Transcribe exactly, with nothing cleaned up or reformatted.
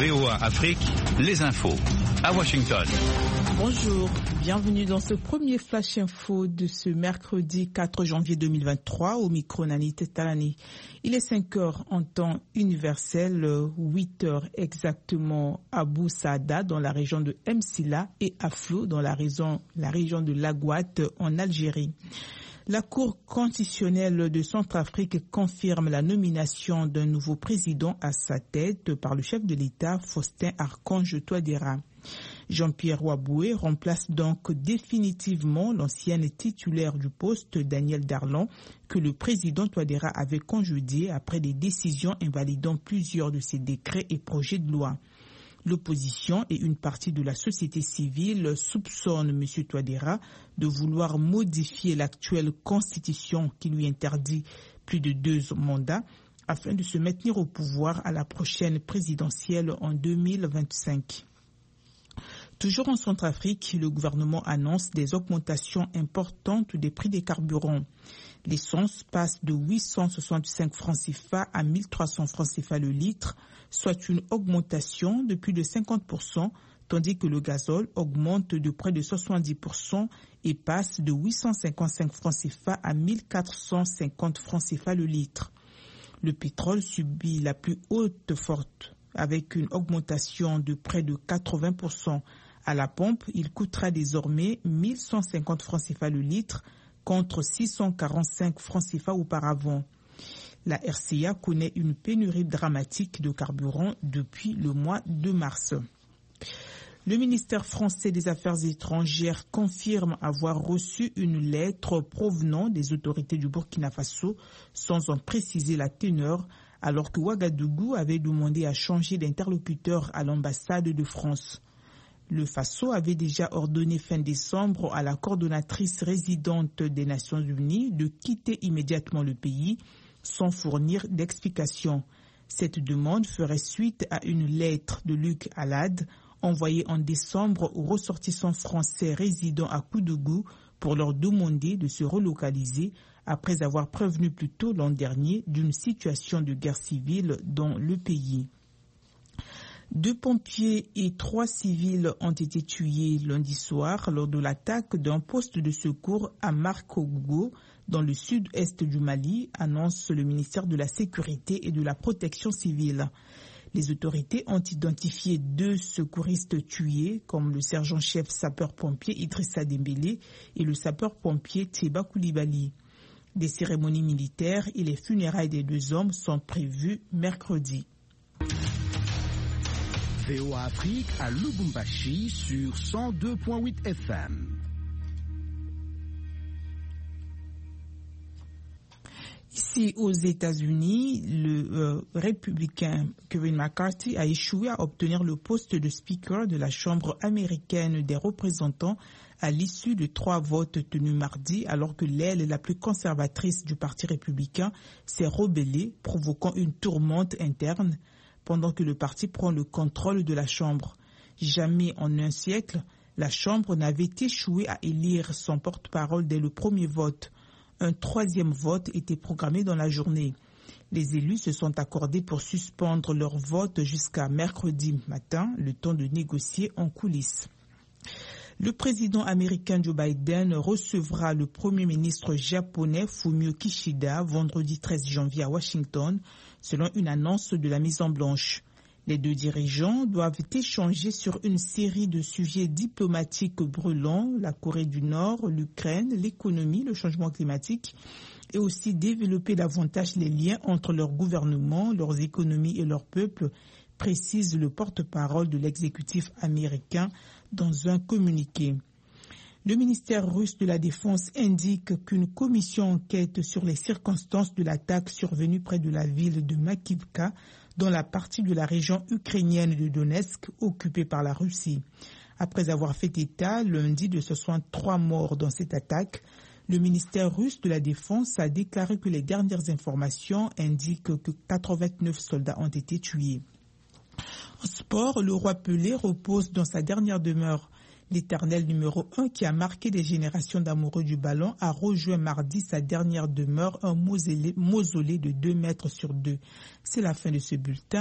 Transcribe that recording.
V O A Afrique, les infos à Washington. Bonjour, bienvenue dans ce premier Flash Info de ce mercredi quatre janvier deux mille vingt-trois au micro Nani Tetalani. Il est cinq heures en temps universel, huit heures exactement à Boussada dans la région de M'Sila et à Flo dans la région, la région de Lagouate en Algérie. La Cour constitutionnelle de Centrafrique confirme la nomination d'un nouveau président à sa tête par le chef de l'État, Faustin Archange Touadéra. Jean-Pierre Ouaboué remplace donc définitivement l'ancienne titulaire du poste, Daniel Darlan, que le président Touadéra avait congédié après des décisions invalidant plusieurs de ses décrets et projets de loi. L'opposition et une partie de la société civile soupçonnent M. Touadéra de vouloir modifier l'actuelle constitution qui lui interdit plus de deux mandats afin de se maintenir au pouvoir à la prochaine présidentielle en deux mille vingt-cinq. Toujours en Centrafrique, le gouvernement annonce des augmentations importantes des prix des carburants. L'essence passe de huit cent soixante-cinq francs C F A à mille trois cents francs C F A le litre, soit une augmentation de plus de cinquante pour cent, tandis que le gazole augmente de près de soixante-dix pour cent et passe de huit cent cinquante-cinq francs C F A à mille quatre cent cinquante francs C F A le litre. Le pétrole subit la plus haute forte, avec une augmentation de près de quatre-vingts pour cent. À la pompe, il coûtera désormais mille cent cinquante francs C F A le litre, contre six cent quarante-cinq francs C F A auparavant. La R C A connaît une pénurie dramatique de carburant depuis le mois de mars. Le ministère français des Affaires étrangères confirme avoir reçu une lettre provenant des autorités du Burkina Faso sans en préciser la teneur, alors que Ouagadougou avait demandé à changer d'interlocuteur à l'ambassade de France. Le Faso avait déjà ordonné fin décembre à la coordonnatrice résidente des Nations Unies de quitter immédiatement le pays sans fournir d'explications. Cette demande ferait suite à une lettre de Luc Alad envoyée en décembre aux ressortissants français résidant à Koudougou pour leur demander de se relocaliser après avoir prévenu plus tôt l'an dernier d'une situation de guerre civile dans le pays. Deux pompiers et trois civils ont été tués lundi soir lors de l'attaque d'un poste de secours à Markougou, dans le sud-est du Mali, annonce le ministère de la Sécurité et de la Protection civile. Les autorités ont identifié deux secouristes tués, comme le sergent-chef sapeur-pompier Idrissa Dembélé et le sapeur-pompier Teba Koulibaly. Des cérémonies militaires et les funérailles des deux hommes sont prévues mercredi. V O A Afrique à Lubumbashi sur cent deux virgule huit F M. Ici aux États-Unis, le euh, républicain Kevin McCarthy a échoué à obtenir le poste de speaker de la Chambre américaine des représentants à l'issue de trois votes tenus mardi, alors que l'aile la plus conservatrice du Parti républicain s'est rebellée, provoquant une tourmente interne, pendant que le parti prend le contrôle de la Chambre. Jamais en un siècle, la Chambre n'avait échoué à élire son porte-parole dès le premier vote. Un troisième vote était programmé dans la journée. Les élus se sont accordés pour suspendre leur vote jusqu'à mercredi matin, le temps de négocier en coulisses. Le président américain Joe Biden recevra le premier ministre japonais Fumio Kishida vendredi treize janvier à Washington, selon une annonce de la Maison-Blanche. Les deux dirigeants doivent échanger sur une série de sujets diplomatiques brûlants, la Corée du Nord, l'Ukraine, l'économie, le changement climatique, et aussi développer davantage les liens entre leurs gouvernements, leurs économies et leurs peuples, précise le porte-parole de l'exécutif américain dans un communiqué. Le ministère russe de la Défense indique qu'une commission enquête sur les circonstances de l'attaque survenue près de la ville de Makivka, dans la partie de la région ukrainienne de Donetsk occupée par la Russie. Après avoir fait état lundi de soixante-trois morts dans cette attaque, le ministère russe de la Défense a déclaré que les dernières informations indiquent que quatre-vingt-neuf soldats ont été tués. En sport, le roi Pelé repose dans sa dernière demeure. L'éternel numéro un qui a marqué des générations d'amoureux du ballon a rejoint mardi sa dernière demeure, un mausolée, mausolée de deux mètres sur deux. C'est la fin de ce bulletin.